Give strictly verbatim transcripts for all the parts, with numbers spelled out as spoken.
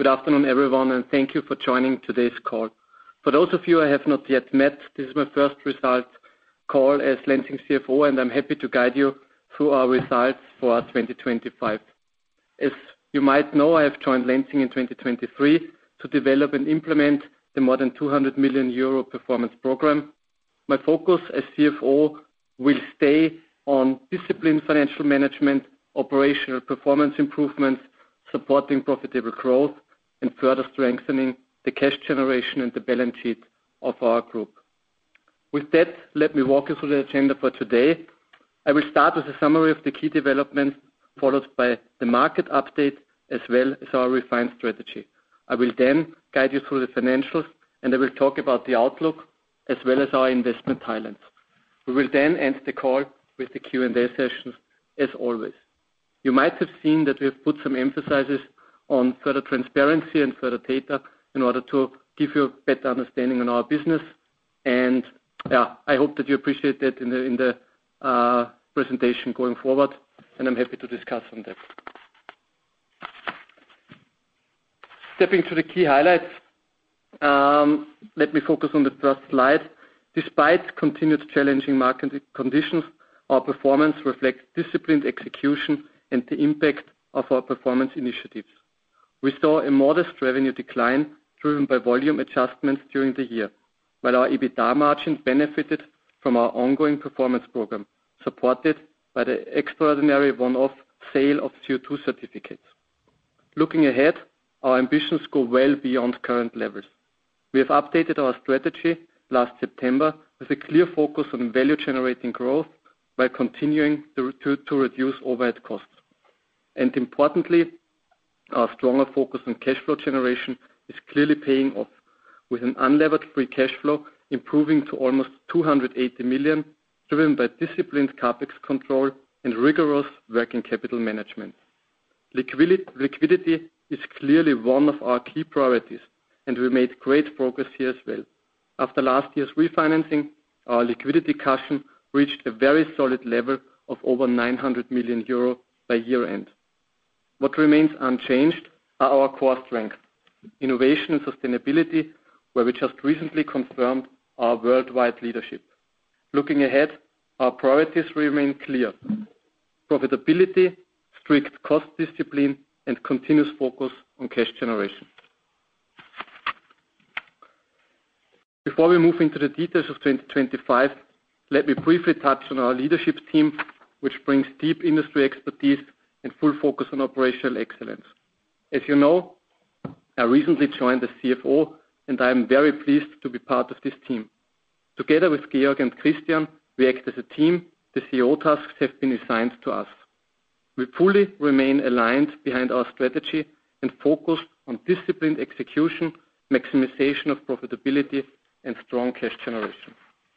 Good afternoon, everyone, and thank you for joining today's call. For those of you I have not yet met, this is my first result call as Lenzing C F O, and I'm happy to guide you through our results for twenty twenty-five. As you might know, I have joined Lenzing in twenty twenty-three to develop and implement the more than two hundred million euro performance program. My focus as C F O will stay on disciplined financial management, operational performance improvements, supporting profitable growth, and further strengthening the cash generation and the balance sheet of our group. With that, let me walk you through the agenda for today. I will start with a summary of the key developments, followed by the market update as well as our refined strategy. I will then guide you through the financials, and I will talk about the outlook as well as our investment highlights. We will then end the call with the Q and A sessions as always. You might have seen that we have put some emphasis on further transparency and further data in order to give you a better understanding on our business. And yeah, I hope that you appreciate that in the, in the uh, presentation going forward, and I'm happy to discuss on that. Stepping to the key highlights, um, let me focus on the first slide. Despite continued challenging market conditions, our performance reflects disciplined execution and the impact of our performance initiatives. We saw a modest revenue decline driven by volume adjustments during the year, while our EBITDA margin benefited from our ongoing performance program, supported by the extraordinary one-off sale of C O two certificates. Looking ahead, our ambitions go well beyond current levels. We have updated our strategy last September with a clear focus on value-generating growth while continuing to, to, to reduce overhead costs. And importantly, our stronger focus on cash flow generation is clearly paying off, with an unlevered free cash flow improving to almost two hundred eighty million, driven by disciplined CapEx control and rigorous working capital management. Liquidity, liquidity is clearly one of our key priorities, and we made great progress here as well. After last year's refinancing, our liquidity cushion reached a very solid level of over nine hundred million euro by year end. What remains unchanged are our core strengths, innovation and sustainability, where we just recently confirmed our worldwide leadership. Looking ahead, our priorities remain clear: profitability, strict cost discipline, and continuous focus on cash generation. Before we move into the details of twenty twenty-five, let me briefly touch on our leadership team, which brings deep industry expertise and full focus on operational excellence. As you know, I recently joined as C F O, and I am very pleased to be part of this team. Together with Georg and Christian, we act as a team. The C E O tasks have been assigned to us. We fully remain aligned behind our strategy and focused on disciplined execution, maximization of profitability, and strong cash generation.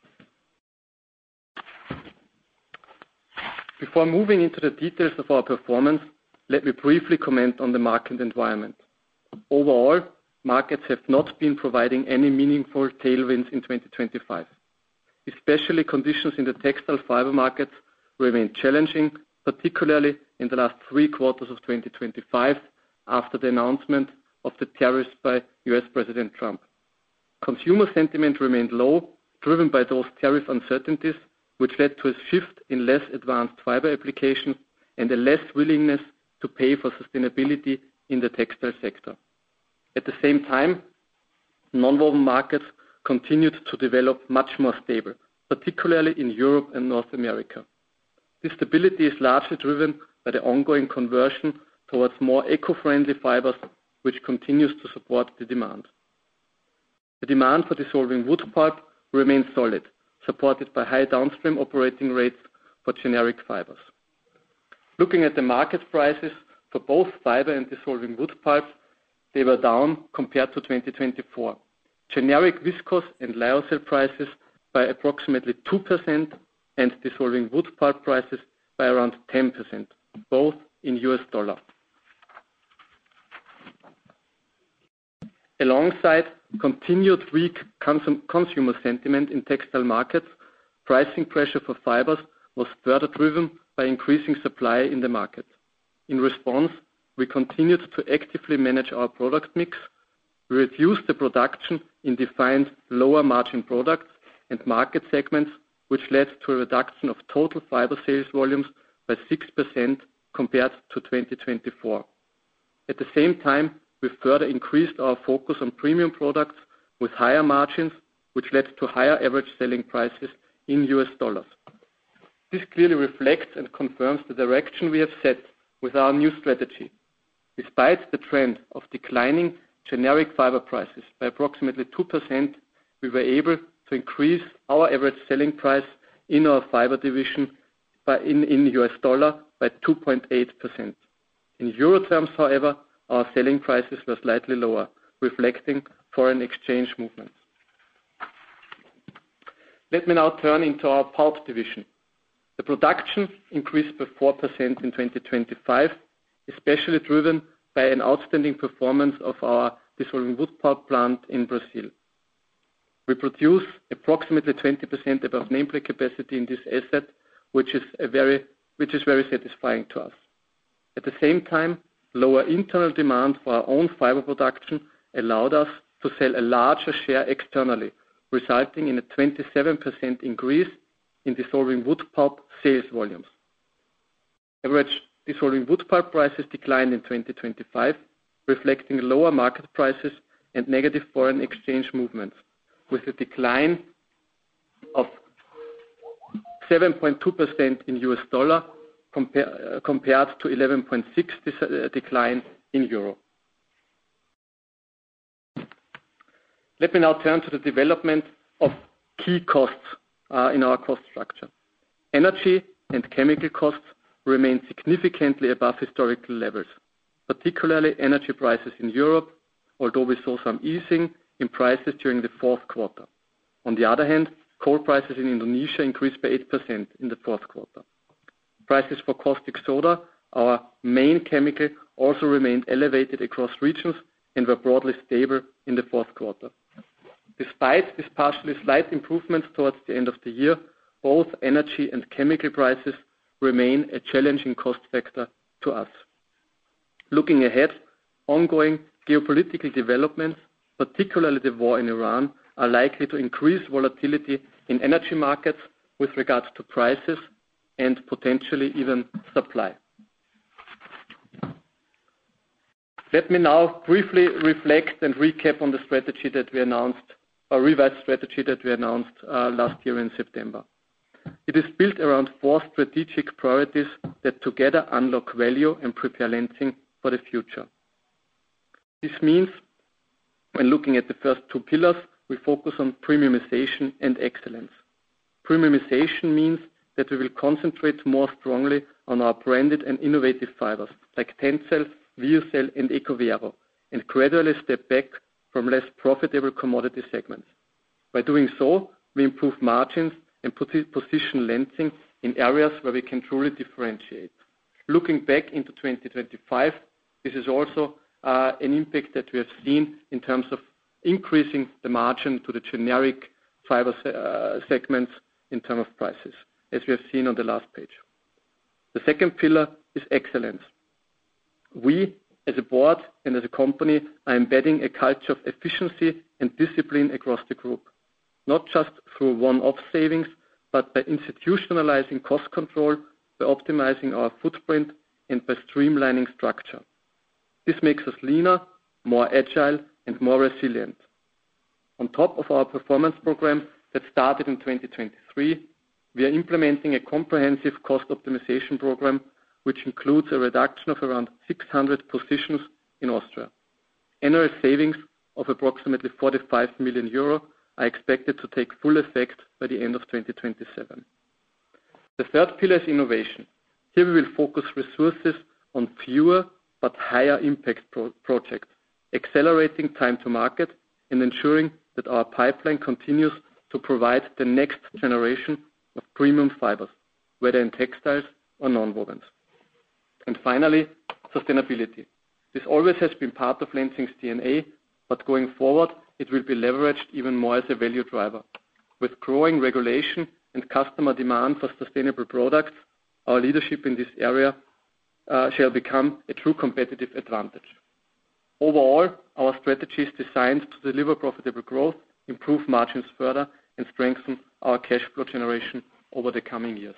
Before moving into the details of our performance, let me briefly comment on the market environment. Overall, markets have not been providing any meaningful tailwinds in twenty twenty-five. Especially conditions in the textile fiber markets remain challenging, particularly in the last three quarters of twenty twenty-five after the announcement of the tariffs by U S President Trump. Consumer sentiment remained low, driven by those tariff uncertainties, which led to a shift in less advanced fiber applications and a less willingness to pay for sustainability in the textile sector. At the same time, nonwoven markets continued to develop much more stable, particularly in Europe and North America. This stability is largely driven by the ongoing conversion towards more eco-friendly fibers, which continues to support the demand. The demand for dissolving wood pulp remains solid, supported by high downstream operating rates for generic fibers. Looking at the market prices for both fiber and dissolving wood pulp, they were down compared to twenty twenty-four. Generic viscose and lyocell prices by approximately two percent and dissolving wood pulp prices by around ten percent, both in U S dollar. Alongside continued weak consum consumer sentiment in textile markets, pricing pressure for fibers was further driven by increasing supply in the market. In response, we continued to actively manage our product mix. We reduced the production in defined lower margin products and market segments, which led to a reduction of total fiber sales volumes by six percent compared to twenty twenty-four. At the same time, we further increased our focus on premium products with higher margins, which led to higher average selling prices in U S dollars. This clearly reflects and confirms the direction we have set with our new strategy. Despite the trend of declining generic fiber prices by approximately two percent, we were able to increase our average selling price in our fiber division by in, in U S dollar by two point eight percent. In euro terms, however, our selling prices were slightly lower, reflecting foreign exchange movements. Let me now turn into our pulp division. The production increased by four percent in twenty twenty-five, especially driven by an outstanding performance of our dissolving wood pulp plant in Brazil. We produce approximately twenty percent above nameplate capacity in this asset, which is a very, which is very satisfying to us. At the same time, lower internal demand for our own fiber production allowed us to sell a larger share externally, resulting in a twenty-seven percent increase in dissolving wood pulp sales volumes. Average dissolving wood pulp prices declined in twenty twenty-five, reflecting lower market prices and negative foreign exchange movements, with a decline of seven point two percent in U S dollar compare, uh, compared to eleven point six percent uh, decline in euro. Let me now turn to the development of key costs uh, in our cost structure. Energy and chemical costs remain significantly above historical levels, particularly energy prices in Europe, although we saw some easing in prices during the fourth quarter. On the other hand, coal prices in Indonesia increased by eight percent in the fourth quarter. Prices for caustic soda, our main chemical, also remained elevated across regions and were broadly stable in the fourth quarter. Despite this partially slight improvement towards the end of the year, both energy and chemical prices remain a challenging cost factor to us. Looking ahead, ongoing geopolitical developments, particularly the war in Iran, are likely to increase volatility in energy markets with regards to prices and potentially even supply. Let me now briefly reflect and recap on the strategy that we announced, a revised strategy that we announced uh, last year in September. It is built around four strategic priorities that together unlock value and prepare Lenzing for the future. This means, when looking at the first two pillars, we focus on premiumization and excellence. Premiumization means that we will concentrate more strongly on our branded and innovative fibers like Tencel, VioCell and Ecovero, and gradually step back from less profitable commodity segments. By doing so, we improve margins and position Lenzing in areas where we can truly differentiate. Looking back into twenty twenty-five, this is also uh, an impact that we have seen in terms of increasing the margin to the generic fiber se uh, segments in terms of prices, as we have seen on the last page. The second pillar is excellence. We, as a board and as a company, are embedding a culture of efficiency and discipline across the group, not just through one-off savings, but by institutionalizing cost control, by optimizing our footprint, and by streamlining structure. This makes us leaner, more agile, and more resilient. On top of our performance program that started in twenty twenty-three, we are implementing a comprehensive cost optimization program, which includes a reduction of around six hundred positions in Austria. Annual savings of approximately forty-five million euro are expected to take full effect by the end of twenty twenty-seven. The third pillar is innovation. Here we will focus resources on fewer but higher impact pro projects, accelerating time to market and ensuring that our pipeline continues to provide the next generation of premium fibers, whether in textiles or nonwovens. And finally, sustainability. This always has been part of Lenzing's D N A, but going forward, it will be leveraged even more as a value driver. With growing regulation and customer demand for sustainable products, our leadership in this area uh, shall become a true competitive advantage. Overall, our strategy is designed to deliver profitable growth, improve margins further, and strengthen our cash flow generation over the coming years.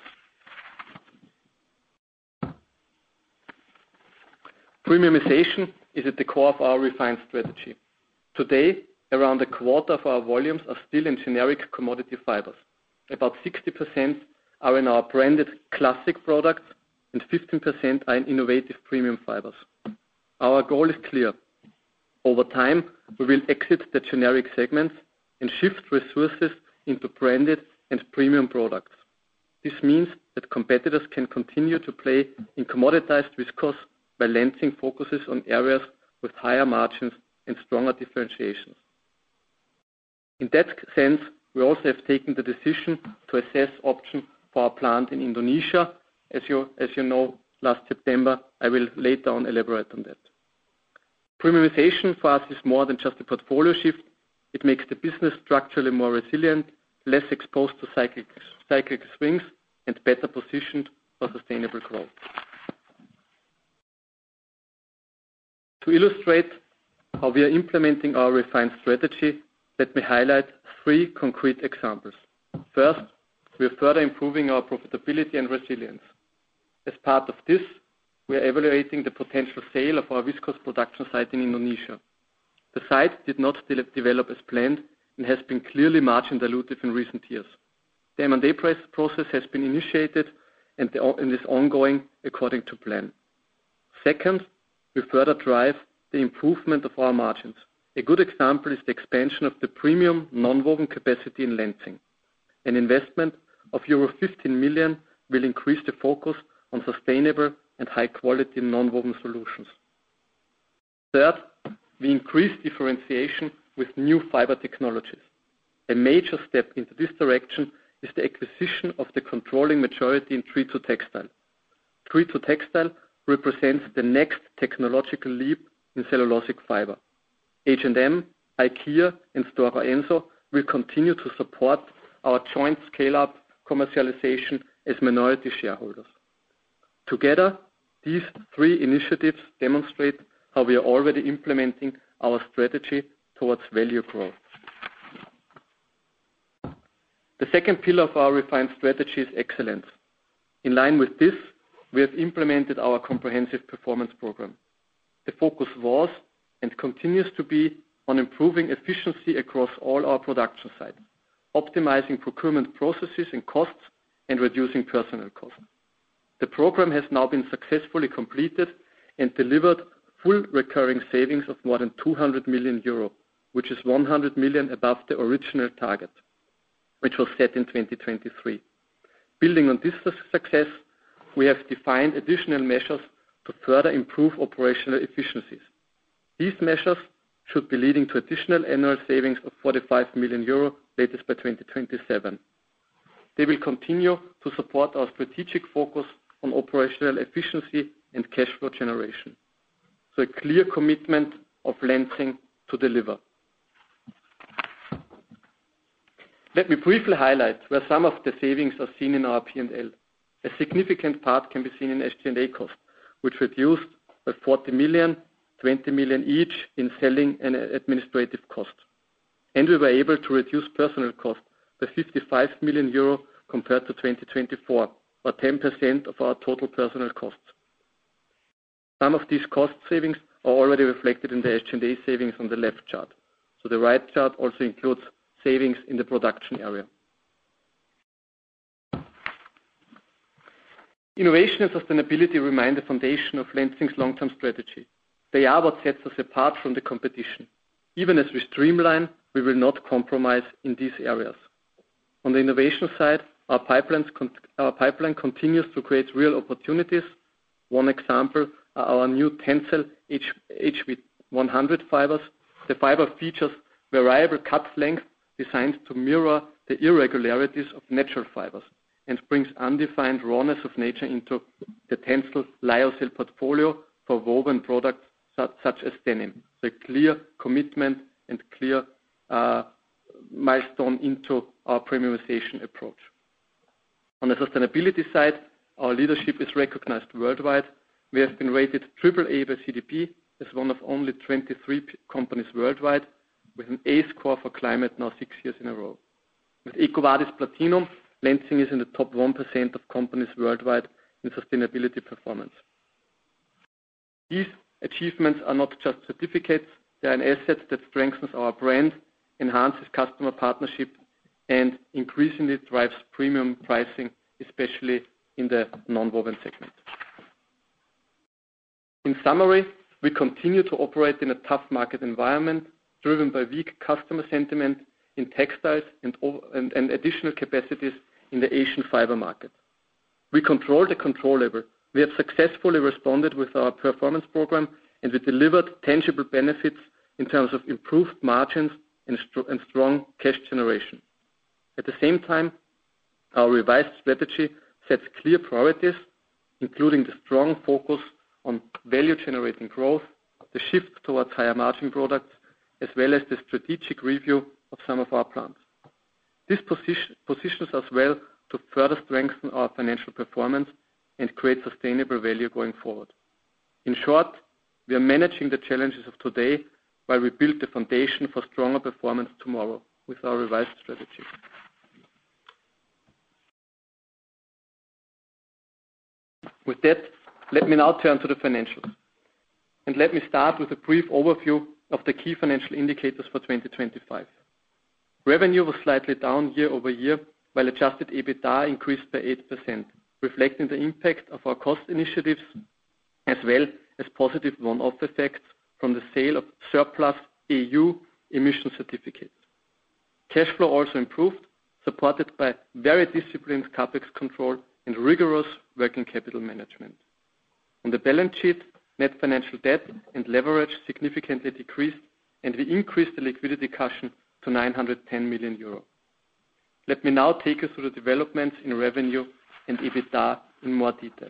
Premiumization is at the core of our refined strategy. Today, around a quarter of our volumes are still in generic commodity fibers. About sixty percent are in our branded classic products and fifteen percent are in innovative premium fibers. Our goal is clear. Over time, we will exit the generic segments and shift resources into branded and premium products. This means that competitors can continue to play in commoditized viscose while Lenzing focuses on areas with higher margins and stronger differentiations. In that sense, we also have taken the decision to assess options for our plant in Indonesia. As you, as you know, last September, I will later on elaborate on that. Premiumization for us is more than just a portfolio shift. It makes the business structurally more resilient, less exposed to cyclic, cyclic swings, and better positioned for sustainable growth. To illustrate how we are implementing our refined strategy, let me highlight three concrete examples. First, we are further improving our profitability and resilience. As part of this, we are evaluating the potential sale of our viscose production site in Indonesia. The site did not de- develop as planned and has been clearly margin dilutive in recent years. The M and A process has been initiated and, the, and is ongoing according to plan. Second, we further drive the improvement of our margins. A good example is the expansion of the premium non-woven capacity in Lenzing. An investment of euro fifteen million will increase the focus on sustainable and high-quality non-woven solutions. Third, we increase differentiation with new fiber technologies. A major step into this direction is the acquisition of the controlling majority in Tree to Textile. Tree to Textile represents the next technological leap in cellulosic fiber. H and M, IKEA, and Stora Enso will continue to support our joint scale-up commercialization as minority shareholders. Together, these three initiatives demonstrate how we are already implementing our strategy towards value growth. The second pillar of our refined strategy is excellence. In line with this, we have implemented our comprehensive performance program. The focus was and continues to be on improving efficiency across all our production sites, optimizing procurement processes and costs, and reducing personnel costs. The program has now been successfully completed and delivered full recurring savings of more than two hundred million euro, which is one hundred million above the original target, which was set in twenty twenty-three. Building on this success, we have defined additional measures to further improve operational efficiencies. These measures should be leading to additional annual savings of forty-five million euro latest by twenty twenty-seven. They will continue to support our strategic focus on operational efficiency and cash flow generation. So a clear commitment of Lenzing to deliver. Let me briefly highlight where some of the savings are seen in our P and L. A significant part can be seen in S G and A costs, which reduced by forty million, twenty million each in selling and administrative costs. And we were able to reduce personnel costs by fifty-five million euro compared to twenty twenty-four, or ten percent of our total personnel costs. Some of these cost savings are already reflected in the S G and A savings on the left chart. So the right chart also includes savings in the production area. Innovation and sustainability remain the foundation of Lenzing's long-term strategy. They are what sets us apart from the competition. Even as we streamline, we will not compromise in these areas. On the innovation side, our, pipelines con- our pipeline continues to create real opportunities. One example are our new Tencel H V one hundred fibers. The fiber features variable cut length designed to mirror the irregularities of natural fibers and brings undefined rawness of nature into the Tencel lyocell portfolio for woven products such, such as denim. So a clear commitment and clear uh, milestone into our premiumization approach. On the sustainability side, our leadership is recognized worldwide. we have been rated triple A by C D P as one of only twenty-three companies worldwide with an A score for climate now six years in a row. With EcoVadis Platinum, Lenzing is in the top one percent of companies worldwide in sustainability performance. These achievements are not just certificates, they are an asset that strengthens our brand, enhances customer partnership, and increasingly drives premium pricing, especially in the non-woven segment. In summary, we continue to operate in a tough market environment driven by weak customer sentiment in textiles and, and, and additional capacities in the Asian fiber market. We control the controllable. We have successfully responded with our performance program, and we delivered tangible benefits in terms of improved margins and, st- and strong cash generation. At the same time, our revised strategy sets clear priorities, including the strong focus on value-generating growth, the shift towards higher margin products, as well as the strategic review of some of our plants. This position, positions us well to further strengthen our financial performance and create sustainable value going forward. In short, we are managing the challenges of today while we build the foundation for stronger performance tomorrow with our revised strategy. With that, let me now turn to the financials. And let me start with a brief overview of the key financial indicators for twenty twenty-five. Revenue was slightly down year over year, while adjusted EBITDA increased by eight percent, reflecting the impact of our cost initiatives, as well as positive one-off effects from the sale of surplus E U emission certificates. Cash flow also improved, supported by very disciplined CapEx control and rigorous working capital management. On the balance sheet, net financial debt and leverage significantly decreased, and we increased the liquidity cushion to nine hundred ten million euro. Let me now take you through the developments in revenue and EBITDA in more detail.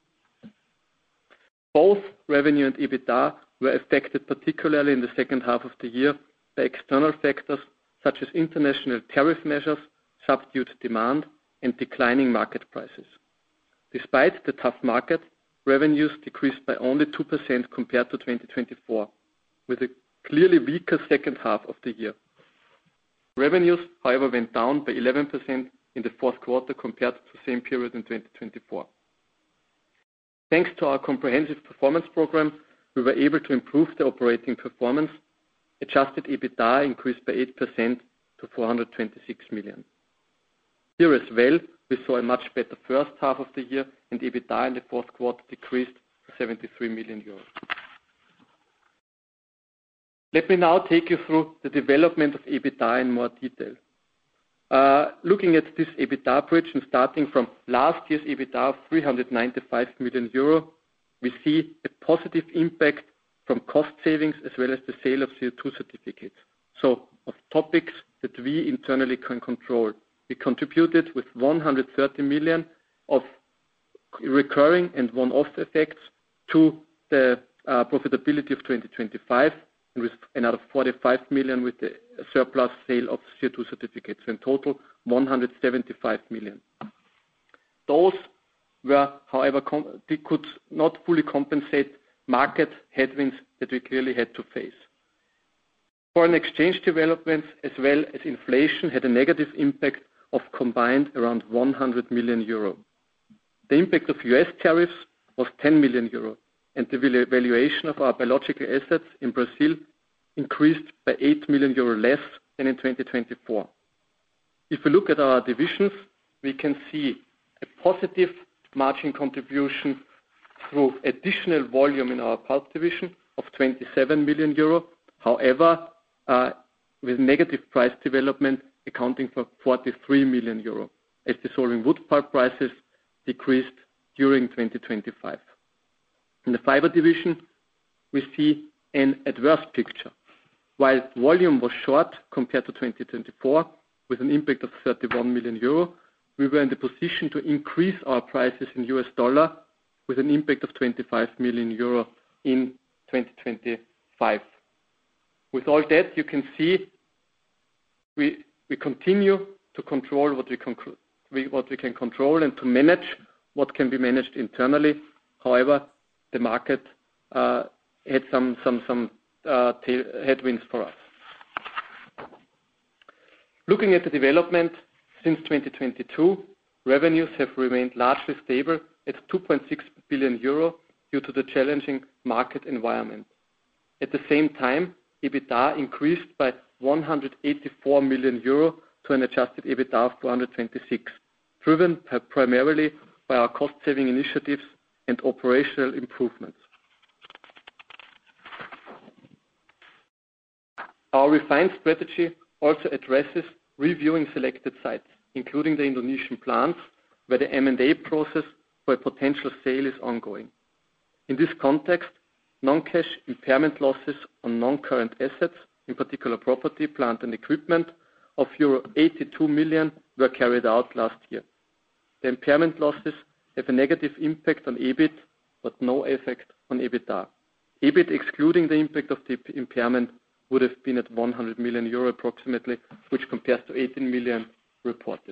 Both revenue and EBITDA were affected particularly in the second half of the year by external factors such as international tariff measures, subdued demand, and declining market prices. Despite the tough market, revenues decreased by only two percent compared to twenty twenty-four, with a clearly weaker second half of the year. Revenues, however, went down by eleven percent in the fourth quarter compared to the same period in twenty twenty-four. Thanks to our comprehensive performance program, we were able to improve the operating performance. Adjusted EBITDA increased by eight percent to four hundred twenty-six million. Here as well, we saw a much better first half of the year, and EBITDA in the fourth quarter decreased to seventy-three million euros. Let me now take you through the development of EBITDA in more detail. Uh, looking at this EBITDA bridge and starting from last year's EBITDA of three hundred ninety-five million euro, we see a positive impact from cost savings as well as the sale of C O two certificates. So, of topics that we internally can control. We contributed with one hundred thirty million of recurring and one-off effects to the uh, profitability of twenty twenty-five, and with another forty-five million with the surplus sale of C O two certificates. So in total, one hundred seventy-five million. Those were, however, com- they could not fully compensate market headwinds that we clearly had to face. Foreign exchange developments as well as inflation had a negative impact of combined around one hundred million euro. The impact of U S tariffs was ten million euro, and the valuation of our biological assets in Brazil increased by eight million euro less than in twenty twenty-four. If we look at our divisions, we can see a positive margin contribution through additional volume in our pulp division of twenty-seven million euro. However, uh, with negative price development accounting for forty-three million euro, as dissolving wood pulp prices decreased during twenty twenty-five. In the fiber division, we see an adverse picture. While volume was short compared to twenty twenty-four, with an impact of thirty-one million euro, we were in the position to increase our prices in U S dollar with an impact of twenty-five million euro in twenty twenty-five. With all that, you can see we we continue to control what we, con- we what we can control and to manage what can be managed internally. However, the market uh, had some some some uh, tail headwinds for us. Looking at the development since twenty twenty-two, revenues have remained largely stable at two point six billion euro due to the challenging market environment. At the same time, EBITDA increased by one hundred eighty-four million euro to an adjusted EBITDA of four hundred twenty-six, driven primarily by our cost-saving initiatives and operational improvements. Our refined strategy also addresses reviewing selected sites, including the Indonesian plants, where the M and A process for a potential sale is ongoing. In this context, non-cash impairment losses on non-current assets, in particular property, plant and equipment, of euro eighty-two million were carried out last year. The impairment losses have a negative impact on EBIT, but no effect on EBITDA. EBIT, excluding the impact of the impairment, would have been at one hundred million euro approximately, which compares to eighteen million reported.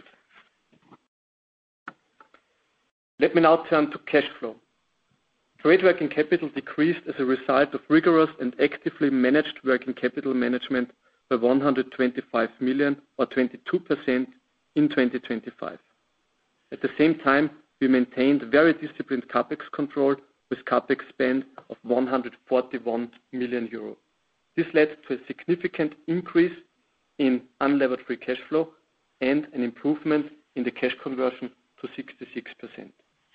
Let me now turn to cash flow. Trade working capital decreased as a result of rigorous and actively managed working capital management by one hundred twenty-five million or twenty-two percent in twenty twenty-five. At the same time, we maintained very disciplined CapEx control with CapEx spend of one hundred forty-one million euro. This led to a significant increase in unlevered free cash flow and an improvement in the cash conversion to sixty-six percent.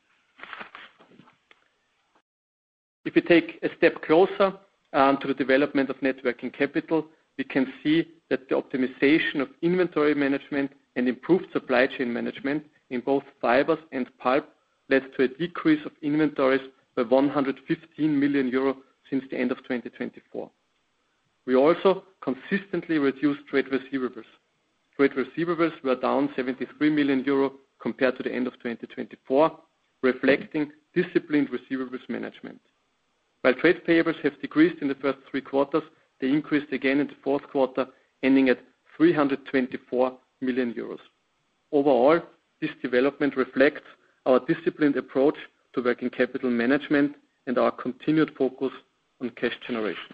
If we take a step closer um, to the development of net working capital, we can see that the optimization of inventory management and improved supply chain management in both fibers and pulp led to a decrease of inventories by one hundred fifteen million euro since the end of twenty twenty-four. We also consistently reduced trade receivables. Trade receivables were down seventy-three million euro compared to the end of twenty twenty-four, reflecting disciplined receivables management. While trade payables have decreased in the first three quarters, they increased again in the fourth quarter, ending at three hundred twenty-four million euros. Overall, this development reflects our disciplined approach to working capital management and our continued focus on cash generation.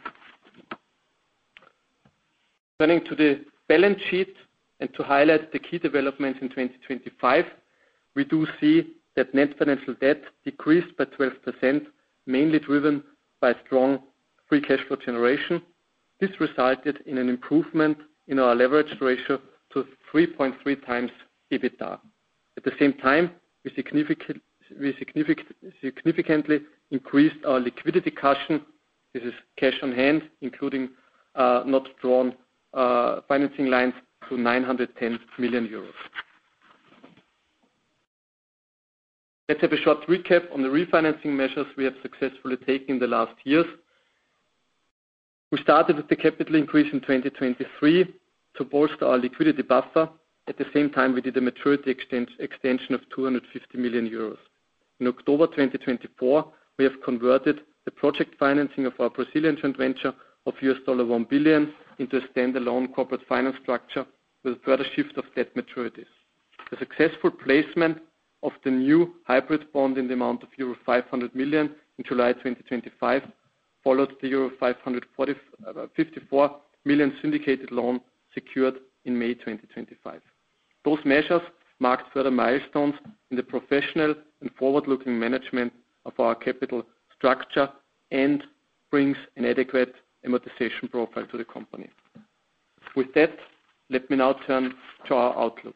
Turning to the balance sheet and to highlight the key developments in twenty twenty-five, we do see that net financial debt decreased by twelve percent, mainly driven by strong free cash flow generation. This resulted in an improvement in our leverage ratio to three point three times EBITDA. At the same time, we, significant, we significant, significantly increased our liquidity cushion. This is cash on hand, including uh, not drawn uh, financing lines, to nine hundred ten million euros. Let's have a short recap on the refinancing measures we have successfully taken in the last years. We started with the capital increase in twenty twenty-three to bolster our liquidity buffer. At the same time, we did a maturity extension of two hundred fifty million euros. In October twenty twenty-four, we have converted the project financing of our Brazilian joint venture of U S dollar one billion into a standalone corporate finance structure with a further shift of debt maturities. The successful placement of the new hybrid bond in the amount of euro five hundred million in July twenty twenty-five followed the euro five hundred fifty-four million syndicated loan secured in May twenty twenty-five. Those measures marked further milestones in the professional and forward-looking management of our capital structure and brings an adequate amortization profile to the company. With that, let me now turn to our outlook.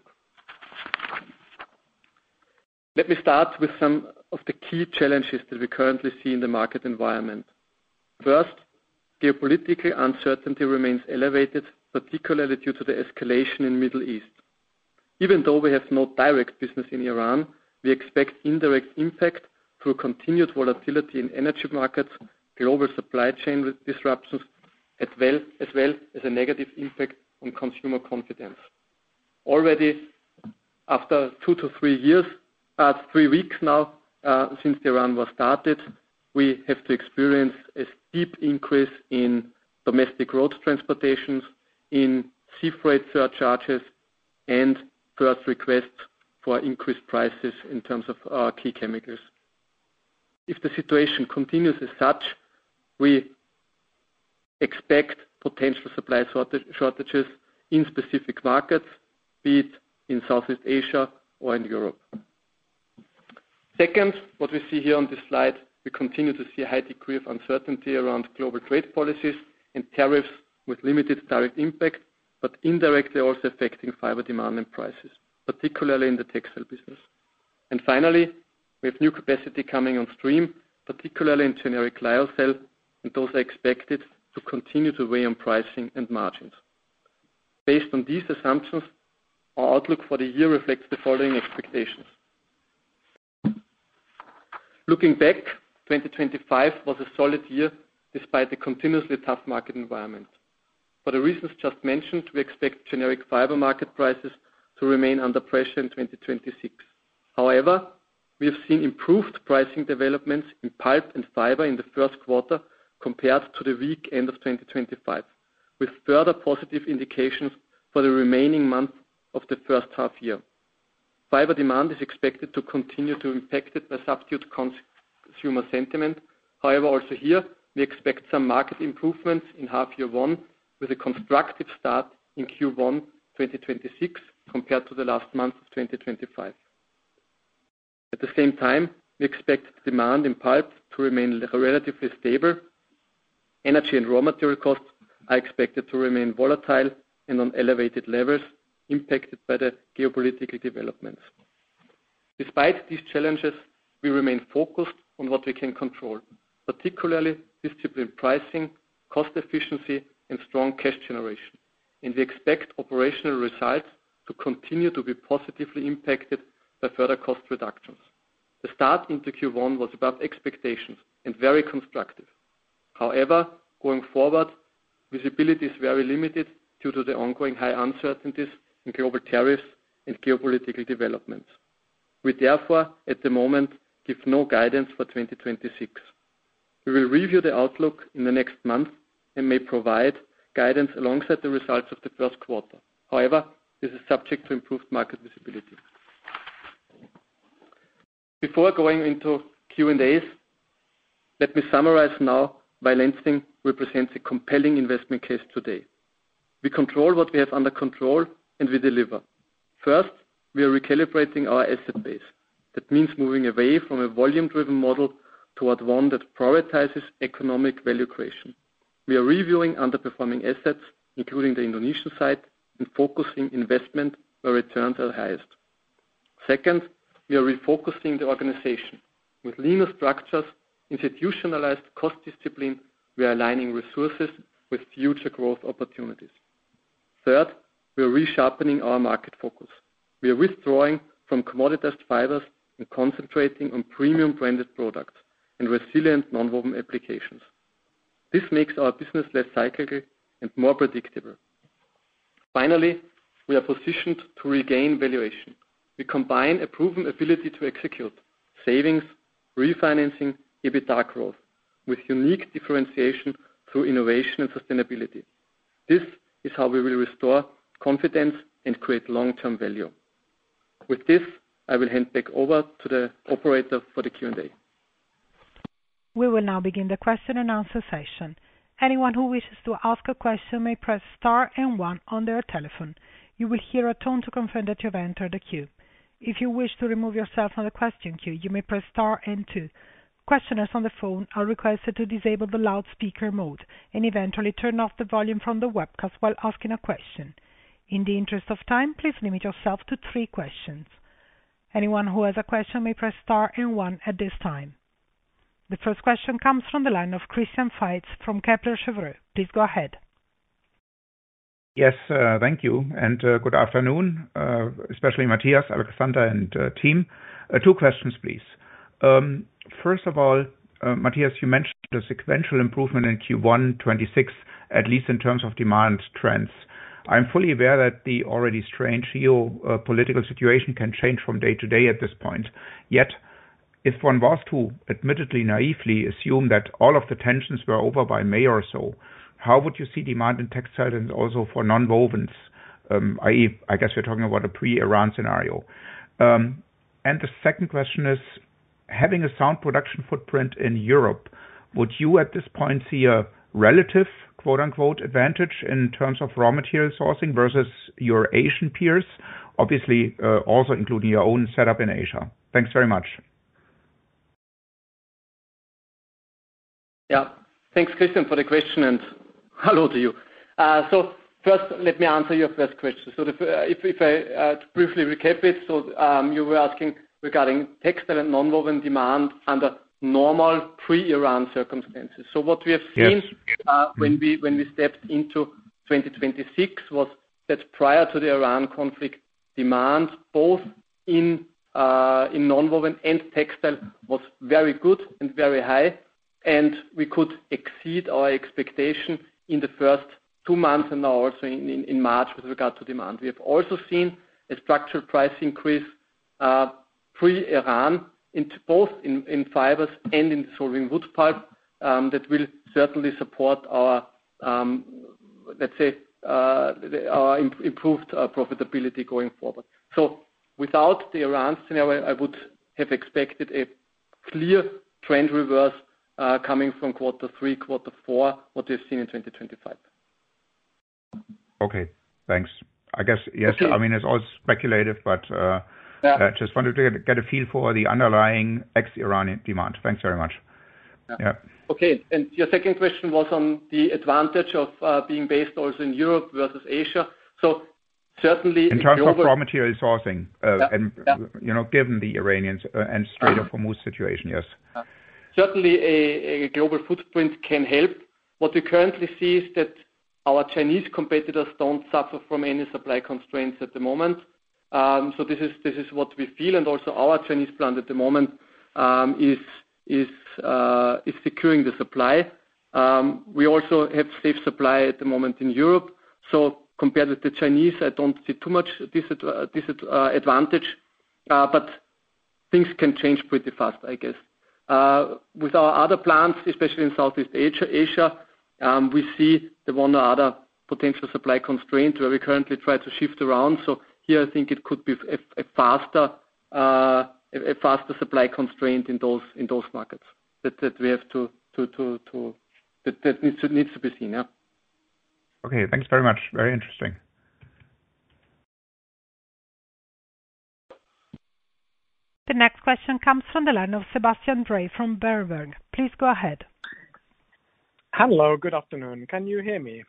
Let me start with some of the key challenges that we currently see in the market environment. First, geopolitical uncertainty remains elevated, particularly due to the escalation in the Middle East. Even though we have no direct business in Iran, we expect indirect impact through continued volatility in energy markets, global supply chain disruptions, as well as, well as a negative impact on consumer confidence. Already after two to three years, uh, three weeks now uh, since the Iran war started, we have to experience a steep increase in domestic road transportations, in sea freight surcharges, and first requests for increased prices in terms of uh, key chemicals. if the situation continues as such, we expect potential supply shortages in specific markets, be it in Southeast Asia or in Europe. Second, what we see here on this slide, we continue to see a high degree of uncertainty around global trade policies and tariffs with limited direct impact, but indirectly also affecting fiber demand and prices, particularly in the textile business. And finally, we have new capacity coming on stream, particularly in generic lyocell, and those are expected to continue to weigh on pricing and margins. Based on these assumptions, our outlook for the year reflects the following expectations. Looking back, twenty twenty-five was a solid year despite the continuously tough market environment. For the reasons just mentioned, we expect generic fiber market prices to remain under pressure in twenty twenty-six. However, we have seen improved pricing developments in pulp and fiber in the first quarter compared to the weak end of twenty twenty-five, with further positive indications for the remaining months of the first half year. Fiber demand is expected to continue to be impacted by subdued consumer sentiment. However, also here, we expect some market improvements in half year one with a constructive start in Q one twenty twenty-six compared to the last month of twenty twenty-five. At the same time, we expect demand in pulp to remain relatively stable. Energy and raw material costs are expected to remain volatile and on elevated levels, impacted by the geopolitical developments. Despite these challenges, we remain focused on what we can control, particularly disciplined pricing, cost efficiency, and strong cash generation. And we expect operational results to continue to be positively impacted by further cost reductions. The start into Q one was above expectations and very constructive. However, going forward, visibility is very limited due to the ongoing high uncertainties in global tariffs and geopolitical developments. We therefore, at the moment, give no guidance for twenty twenty-six. We will review the outlook in the next month and may provide guidance alongside the results of the first quarter. However, this is subject to improved market visibility. Before going into Q and A's, let me summarize now why Lenzing represents a compelling investment case today. We control what we have under control and we deliver. First, we are recalibrating our asset base. That means moving away from a volume-driven model toward one that prioritizes economic value creation. We are reviewing underperforming assets, including the Indonesian site, and focusing investment where returns are highest. Second, we are refocusing the organization. With leaner structures, institutionalized cost discipline, we are aligning resources with future growth opportunities. Third, we are resharpening our market focus. We are withdrawing from commoditized fibers and concentrating on premium branded products and resilient nonwoven applications. This makes our business less cyclical and more predictable. Finally, we are positioned to regain valuation. We combine a proven ability to execute savings, refinancing, EBITDA growth with unique differentiation through innovation and sustainability. This is how we will restore confidence and create long-term value. With this, I will hand back over to the operator for the Q and A. We will now begin the question and answer session. Anyone who wishes to ask a question may press star and one on their telephone. You will hear a tone to confirm that you have entered the queue. If you wish to remove yourself from the question queue, you may press star and two. Questioners on the phone are requested to disable the loudspeaker mode and eventually turn off the volume from the webcast while asking a question. In the interest of time, please limit yourself to three questions. Anyone who has a question may press star and one at this time. The first question comes from the line of Christian Faitz from Kepler Cheuvreux. Please go ahead. Yes, uh, thank you, and uh, good afternoon, uh, especially Matthias, Alexander, and uh, team. Uh, two questions, please. Um, first of all, uh, Matthias, you mentioned a sequential improvement in Q one twenty-six, at least in terms of demand trends. I'm fully aware that the already strange geopolitical situation can change from day to day at this point. Yet, if one was to admittedly naively assume that all of the tensions were over by May or so, how would you see demand in textiles and also for non-wovens? Um, that is, I guess we're talking about a pre-Iran scenario. Um, and the second question is, having a sound production footprint in Europe, would you at this point see a relative quote-unquote advantage in terms of raw material sourcing versus your Asian peers? Obviously, uh, also including your own setup in Asia. Thanks very much. Yeah. Thanks, Christian, for the question, and hello to you. Uh, so first, let me answer your first question. So the, uh, if, if I uh, briefly recap it, so um, you were asking regarding textile and nonwoven demand under normal pre-Iran circumstances. So what we have seen yes. uh, when we when we stepped into twenty twenty-six was that prior to the Iran conflict, demand both in uh, in nonwoven and textile was very good and very high, and we could exceed our expectation in the first two months and now also in, in, in March with regard to demand. We have also seen a structural price increase uh, pre-Iran, into both in, in fibers and in dissolving wood pulp, um, that will certainly support our, um, let's say, uh, our imp- improved uh, profitability going forward. So without the Iran scenario, I would have expected a clear trend reverse uh, coming from quarter three, quarter four, what we've seen in twenty twenty-five. Okay, thanks. I guess, yes, okay. I mean, it's all speculative, but uh, yeah. uh, just wanted to get, get a feel for the underlying ex-Iranian demand. Thanks very much. Yeah. yeah. Okay, and your second question was on the advantage of uh, being based also in Europe versus Asia. So certainly in terms global... of raw material sourcing, uh, yeah. and yeah. you know, given the Iranian uh, and Strait of Hormuz situation, yes. Uh, certainly a, a global footprint can help. What we currently see is that our Chinese competitors don't suffer from any supply constraints at the moment. Um, so this is this is what we feel, and also our Chinese plant at the moment um, is is uh, is securing the supply. Um, we also have safe supply at the moment in Europe. So compared with the Chinese, I don't see too much disadvantage, uh, but things can change pretty fast, I guess. Uh, with our other plants, especially in Southeast Asia, Asia um, we see the one or other potential supply constraint where we currently try to shift around. So here I think it could be a, a faster uh, a, a faster supply constraint in those in those markets that, that we have to to to, to that, that needs to needs to be seen. Yeah. Okay, thanks very much. Very interesting. The next question comes from the line of Sebastian Bray from Berenberg. Please go ahead. Hello, good afternoon. Can you hear me?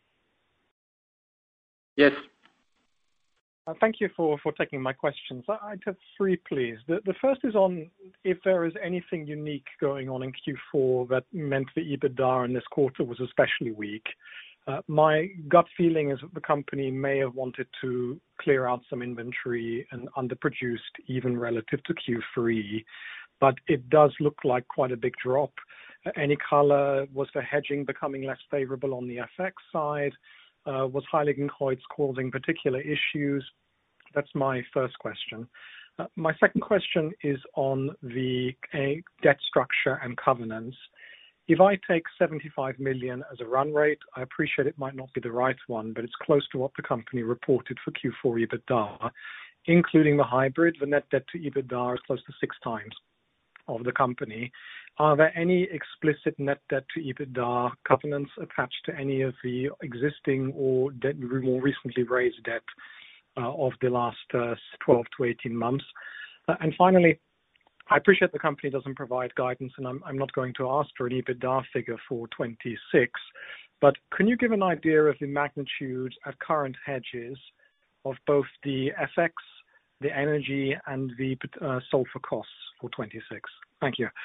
Yes. Uh, thank you for, for taking my questions. I, I'd have three, please. The, the first is on if there is anything unique going on in Q four that meant the EBITDA in this quarter was especially weak. Uh, my gut feeling is that the company may have wanted to clear out some inventory and underproduced even relative to Q three, but it does look like quite a big drop. Uh, any color? Was the hedging becoming less favorable on the F X side? Uh, was Heiligenkreuz causing particular issues? That's my first question. Uh, my second question is on the uh, debt structure and covenants. If I take seventy-five million as a run rate, I appreciate it might not be the right one, but it's close to what the company reported for Q four EBITDA. Including the hybrid, the net debt to EBITDA is close to six times of the company. Are there any explicit net debt to EBITDA covenants attached to any of the existing or debt, more recently raised debt uh, of the last uh, twelve to eighteen months? Uh, and finally, I appreciate the company doesn't provide guidance, and I'm, I'm not going to ask for an EBITDA figure for twenty-six, but can you give an idea of the magnitude at current hedges of both the F X, the energy, and the uh, sulfur costs for twenty-six? Thank you.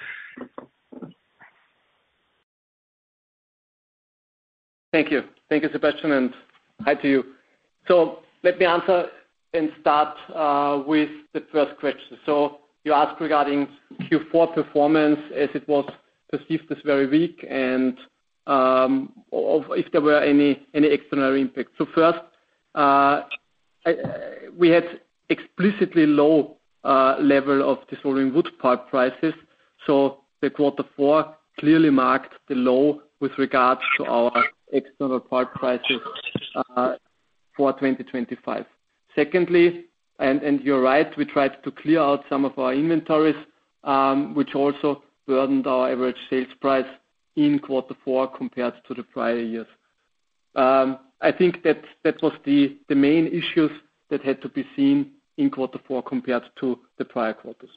Thank you. Thank you, Sebastian, and hi to you. So let me answer and start uh, with the first question. So you asked regarding Q four performance as it was perceived as very weak, and um, of if there were any any external impacts. So first, uh, I, we had explicitly low uh, level of dissolving wood pulp prices. So the quarter four clearly marked the low with regards to our external pulp prices uh, for twenty twenty-five. Secondly, and, and you're right, we tried to clear out some of our inventories um, which also burdened our average sales price in quarter four compared to the prior years. Um, I think that that was the, the main issues that had to be seen in quarter four compared to the prior quarters.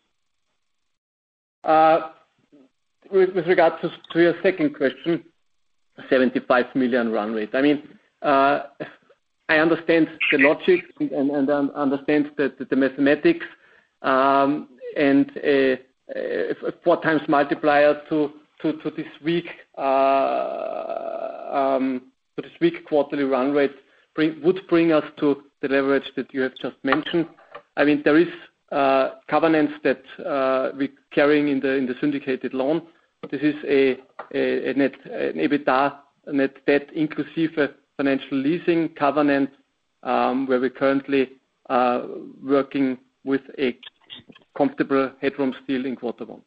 Uh, with, with regard to, to your second question, seventy-five million run rate. I mean, uh, I understand the logic and, and, and understand the, the, the mathematics, um, and a, a four times multiplier to, to, to this week uh, um, to this week quarterly run rate bring, would bring us to the leverage that you have just mentioned. I mean, there is uh, covenants that uh, we're carrying in the in the syndicated loan. This is a, a, a net an EBITDA a net debt inclusive a financial leasing covenant, um, where we're currently uh, working with a comfortable headroom still in quarter one.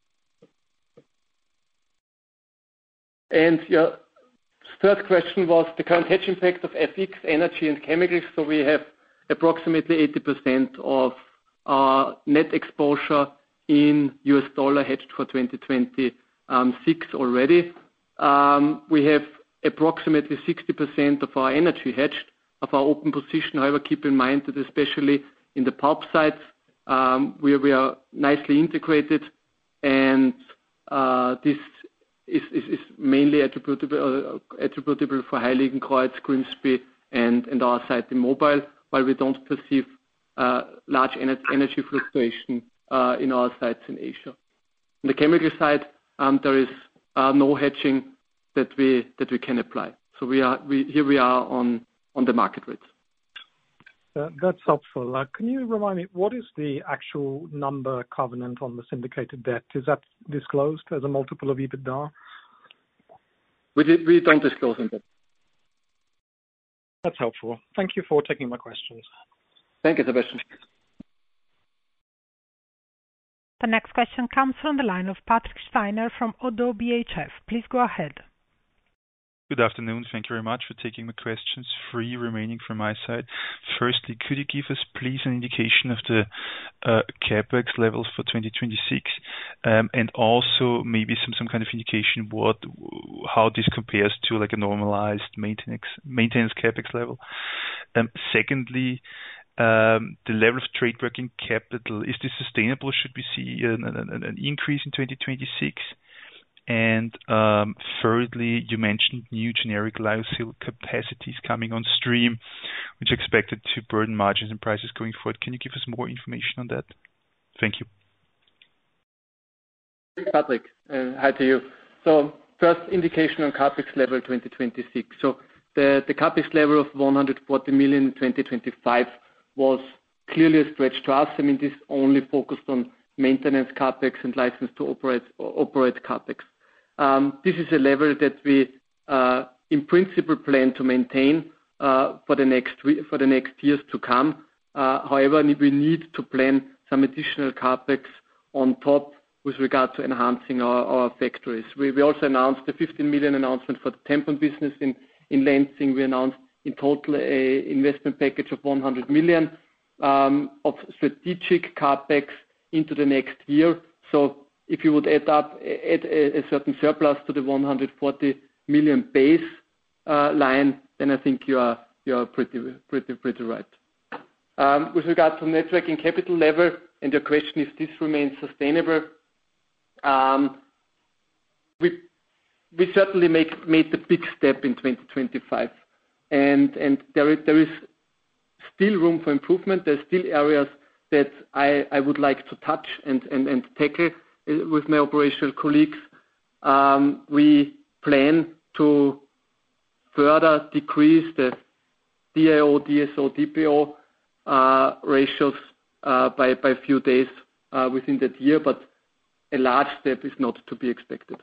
And your third question was the current hedge impact of F X, energy and chemicals. So we have approximately eighty percent of our net exposure in U S dollar hedged for twenty twenty-six already. Um, we have approximately sixty percent of our energy hedged, of our open position. However, keep in mind that especially in the pulp sites, um, we, we are nicely integrated, and uh, this is, is, is mainly attributable, uh, attributable for Heiligenkreuz, Grimsby, and, and our site in Mobile, while we don't perceive uh, large energy fluctuation uh, in our sites in Asia. On the chemical side, um, there is uh, no hedging that we that we can apply. So we are we here we are on on the market rates. Uh, that's helpful. Uh, can you remind me, what is the actual number covenant on the syndicated debt? Is that disclosed as a multiple of EBITDA? We did, we don't disclose on that. That's helpful. Thank you for taking my questions. Thank you, Sebastian. The next question comes from the line of Patrick Steiner from ODDO B H F. Please go ahead. Good afternoon. Thank you very much for taking my questions. Three remaining from my side. Firstly, could you give us, please, an indication of the uh, CapEx levels for twenty twenty-six, um, and also maybe some, some kind of indication what how this compares to like a normalized maintenance maintenance CapEx level. Um, secondly, um, the level of trade working capital, is this sustainable? Should we see an, an, an increase in twenty twenty-six? And um, thirdly, you mentioned new generic lyocell capacities coming on stream, which are expected to burden margins and prices going forward. Can you give us more information on that? Thank you. Patrick, uh, hi to you. So first indication on CapEx level twenty twenty-six. So the, the CapEx level of one hundred forty million in twenty twenty-five was clearly a stretch to us. I mean, this only focused on maintenance CapEx and license to operate, operate CapEx. Um, this is a level that we, uh, in principle, plan to maintain uh, for the next for the next years to come. Uh, however, we need to plan some additional CapEx on top with regard to enhancing our, our factories. We, we also announced the fifteen million announcement for the tampon business in in Lenzing. We announced in total a investment package of one hundred million um, of strategic CapEx into the next year. So if you would add up add a, a certain surplus to the one hundred forty million base uh, line, then I think you are you are pretty pretty pretty right. Um, with regard to net working capital level and your question if this remains sustainable, um, we we certainly make made the big step in twenty twenty-five, and and there is, there is still room for improvement. There's still areas that I, I would like to touch and, and, and tackle with my operational colleagues. Um, we plan to further decrease the D I O, D S O, D P O uh, ratios uh, by, by a few days uh, within that year, but a large step is not to be expected.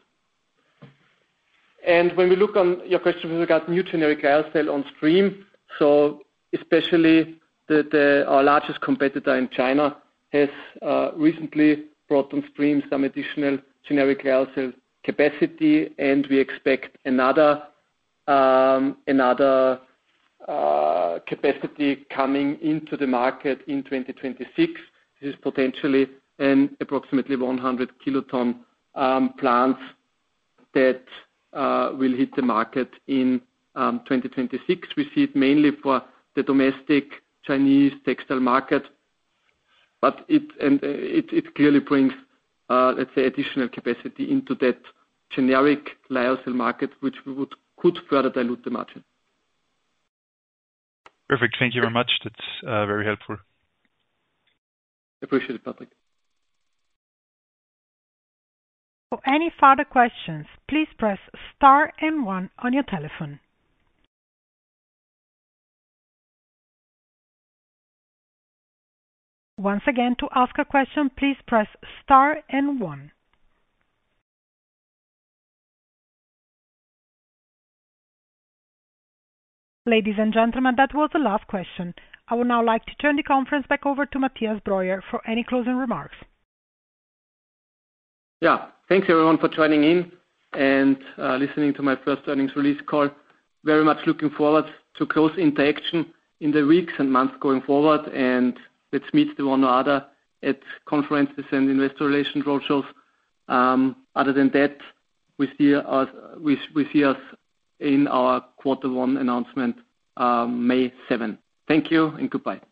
And when we look on your question with regard to new generic lyocell on stream, so especially the, the, our largest competitor in China has uh, recently brought on stream some additional generic lyocell capacity, and we expect another um, another uh, capacity coming into the market in twenty twenty-six. This is potentially and approximately one hundred kiloton um, plants that uh, will hit the market in um, twenty twenty-six. We see it mainly for the domestic Chinese textile market, but it and it, it clearly brings, uh, let's say, additional capacity into that generic lyocell market, which we would could further dilute the margin. Perfect. Thank you very much. That's uh, very helpful. Appreciate it, Patrick. For any further questions, please press star and one on your telephone. Once again, to ask a question, please press star and one. Ladies and gentlemen, that was the last question. I would now like to turn the conference back over to Matthias Breuer for any closing remarks. Yeah, thanks everyone for joining in and uh, listening to my first earnings release call. Very much looking forward to close interaction in the weeks and months going forward, and let's meet the one or other at conferences and investor relations roadshows. Um, other than that, we see us, we, we see us in our quarter one announcement, um, May seventh. Thank you and goodbye.